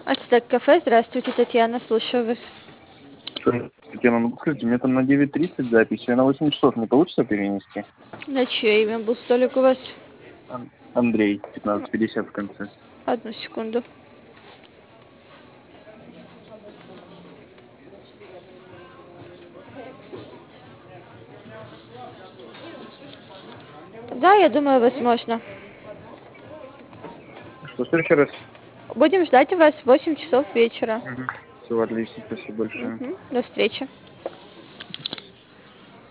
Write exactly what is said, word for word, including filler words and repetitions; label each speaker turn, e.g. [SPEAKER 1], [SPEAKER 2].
[SPEAKER 1] Ацтек кафе, здравствуйте, Татьяна, слушаю вас.
[SPEAKER 2] Татьяна, ну скажите, мне там на девять тридцать запись, и на восемь часов не получится перенести?
[SPEAKER 1] На чье имя был столик у вас?
[SPEAKER 2] Ан- Андрей, пятнадцать пятьдесят в конце.
[SPEAKER 1] Одну секунду. Да, я думаю, возможно.
[SPEAKER 2] Что, в следующий раз?
[SPEAKER 1] Будем ждать вас в восемь часов вечера.
[SPEAKER 2] Угу. Все, отлично, спасибо большое.
[SPEAKER 1] Мгм. До встречи.